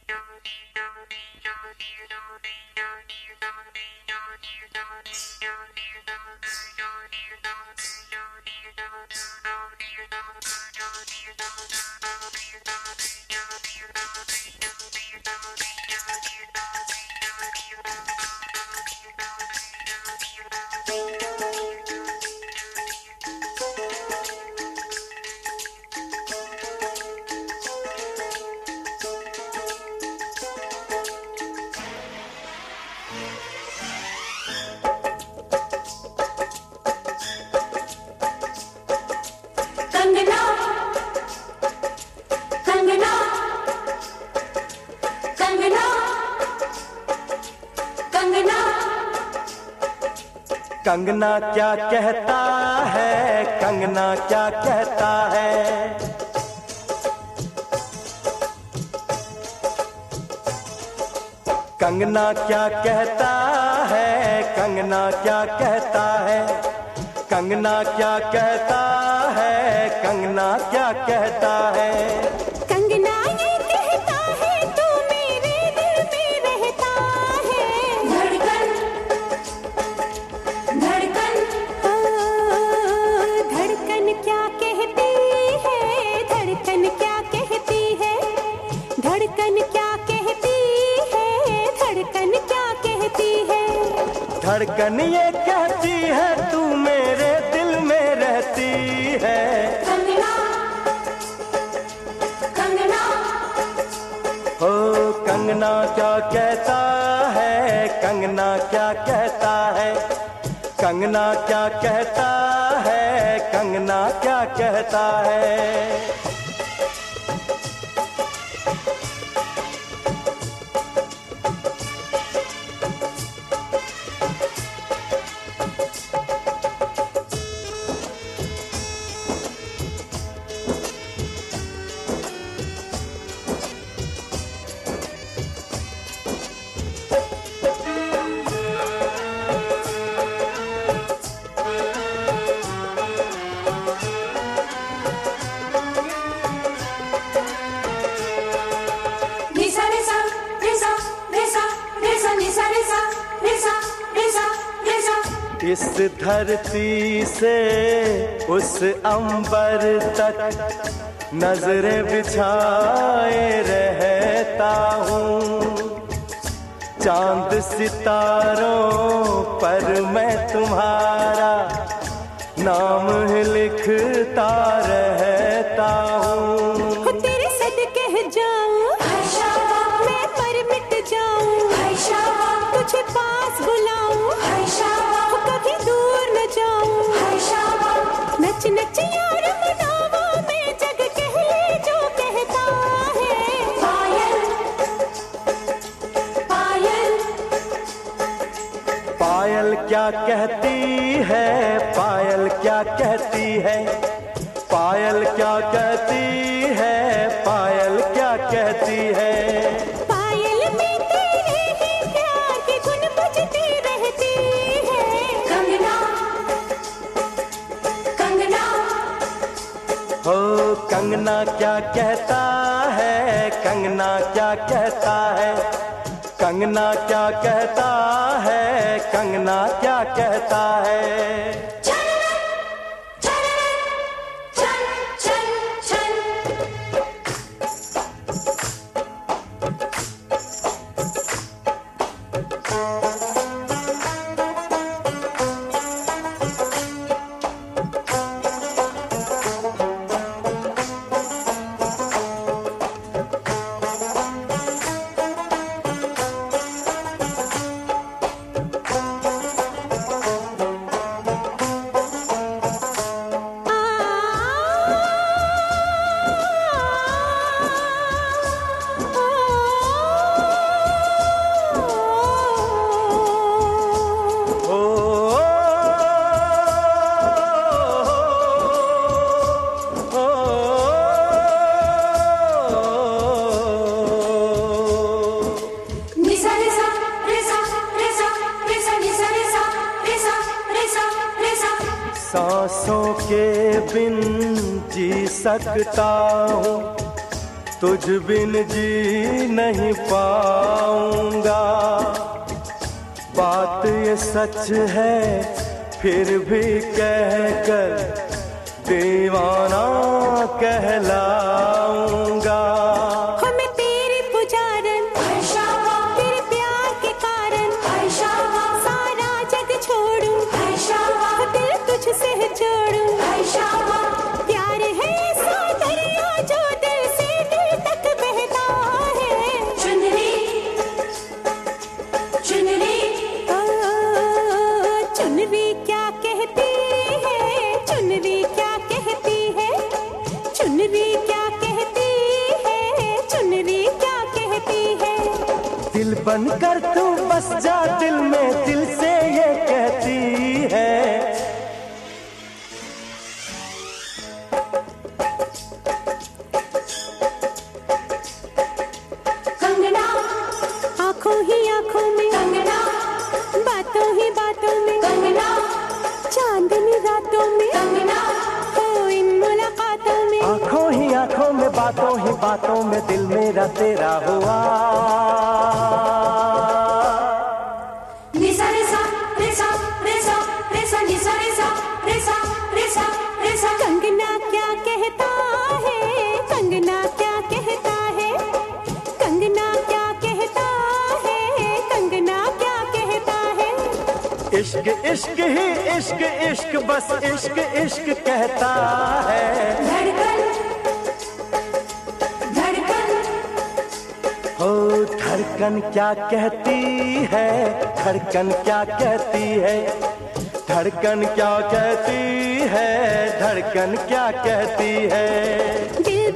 कंगना क्या कहता है, कंगना क्या कहता है, कंगना क्या कहता है, कंगना क्या कहता है, कंगना क्या कहता है, कंगना क्या कहता है। कंगना ये कहता है तू मेरे दिल में रहता है, धड़कन धड़कन ओ धड़कन क्या कहती है, धड़कन क्या कहती है, धड़कन क्या कहती है, धड़कन क्या कहती है। धड़कन ये कहती है तू मेरे दिल में रहती है। कंगना कंगना हो कंगना क्या कहता है, कंगना क्या कहता है, कंगना क्या कहता है, कंगना क्या कहता है। इस धरती से उस अंबर तक नजरें बिछाए रहता हूँ, चांद सितारों पर मैं तुम्हारा नाम ही लिखता रहता हूँ। तेरे सदके जाऊं मैं पर मिट जाऊं, तुझे पास बुलाऊं कभी दूर न जाऊं, नच नच यार मनावा मैं जग कहे जो कहता है। पायल पायल पायल क्या कहती है, पायल क्या कहती है, पायल क्या कहती है, पायल क्या कहती है। पायल में तेरे ही प्यार की धुन बजती रहती है। कंगना कंगना हो कंगना क्या कहता है, कंगना क्या कहता है, कंगना क्या कहता है, कंगना क्या कहता है। सांसों के बिन जी सकता हूँ, तुझ बिन जी नहीं पाऊंगा। बात ये सच है फिर भी कहकर दीवाना कहलाऊंगा। हो मैं तेरी पुजारन, तेरे प्यार के कारण सारा जग छोड़ूं, दिल तुझसे जोड़ूं। प्यार है ऐसा दरिया जो दिल से दिल तक बहता है। चुनरी चुनरी ओ चुनरी क्या कहती है, चुनरी क्या कहती है, चुनरी क्या कहती है, चुनरी क्या कहती है। दिल बनकर तू बस जा दिल में, दिल से ये कहती है। कंगना आंखों ही आंखों में, कंगना बातों ही बातों में, कंगना चांदनी रातों में, कंगना हो इन मुलाकातों में। आंखों ही आंखों में, बातों ही बातों में दिल मेरा तेरा हुआ। निसा रेसा रेसा रेसा रेसा निसा रेसा रेसा रेसा रेसा। कंगना क्या कहता है, कंगना क्या कहता है, कंगना क्या कहता है, कंगना क्या कहता है। इश्क इश्क ही इश्क इश्क बस इश्क इश्क कहता है। धड़कन धड़कन हो धड़कन क्या कहती है, धड़कन क्या कहती है, धड़कन क्या कहती है, धड़कन क्या कहती है। दिल